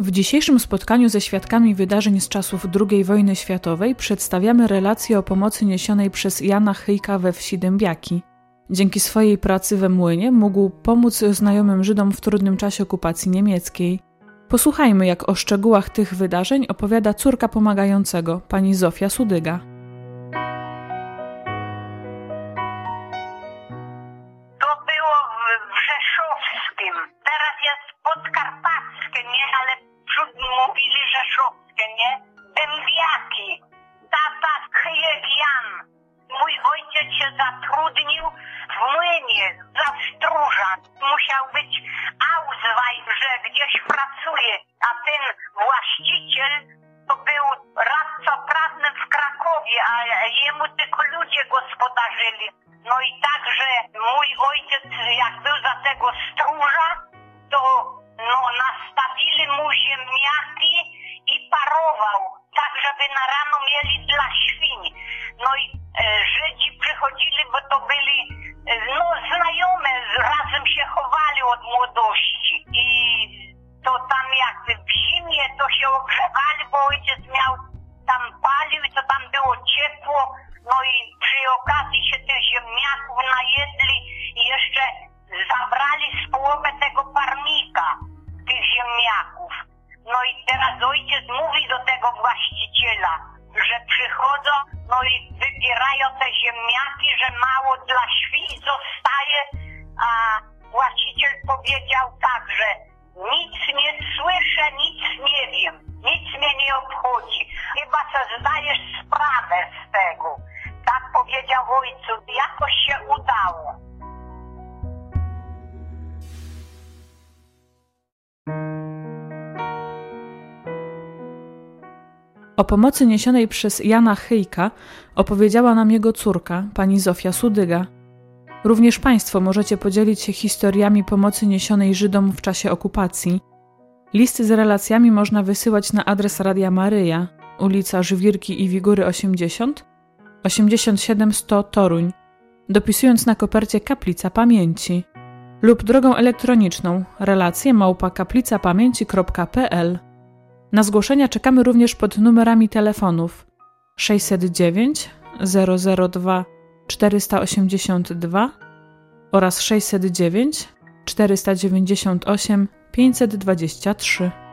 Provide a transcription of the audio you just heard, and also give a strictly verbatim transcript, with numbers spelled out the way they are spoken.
W dzisiejszym spotkaniu ze świadkami wydarzeń z czasów drugiej wojny światowej przedstawiamy relację o pomocy niesionej przez Jana Hyjka we wsi Dębiaki. Dzięki swojej pracy we młynie mógł pomóc znajomym Żydom w trudnym czasie okupacji niemieckiej. Posłuchajmy, jak o szczegółach tych wydarzeń opowiada córka pomagającego, pani Zofia Sudyga. To było w Rzeszowskim. Teraz jest podkarpackie, nie? Ale przód mówili Rzeszowskie, nie? Dębiaki. Tata Hyjek Jan. Mój ojciec się zatrudnił w młynie za stróża. Musiał być Ausweis, że gdzieś pracuje, a ten właściciel to był radca prawny w Krakowie, a jemu tylko ludzie gospodarzyli. No i także mój ojciec, jak był za tego stróża, to no, nastawili mu ziemniaki i parował, tak żeby na rano mieli dla świń. No i e, Żydzi przychodzili, bo to byli e, no znajome, razem się chowali od młodości. I to tam jak w zimie to się ogrzewali, bo ojciec miał tam palił i to tam było ciepło. No i przy okazji się tych ziemniaków najedli i jeszcze zabrali z połowę tego parnika, tych ziemniaków. No i teraz ojciec mówi do tego właściciela, że przychodzą, no i wybierają te ziemniaki, że mało dla świń zostaje, a właściciel powiedział tak, że nic nie słyszę, nic nie wiem, nic mnie nie obchodzi. Chyba sobie zdajesz sprawę z tego. Tak powiedział ojcu, jakoś się udało. O pomocy niesionej przez Jana Hyjka opowiedziała nam jego córka, pani Zofia Sudyga. Również Państwo możecie podzielić się historiami pomocy niesionej Żydom w czasie okupacji. Listy z relacjami można wysyłać na adres Radia Maryja, ulica Żwirki i Wigury osiemdziesiąt, osiemdziesiąt siedem sto Toruń, dopisując na kopercie Kaplica Pamięci lub drogą elektroniczną relacje małpa kaplicapamięci kropka pe el. Na zgłoszenia czekamy również pod numerami telefonów sześćset dziewięć zero zero dwa czterysta osiemdziesiąt dwa oraz sześćset dziewięć czterysta dziewięćdziesiąt osiem pięćset dwadzieścia trzy.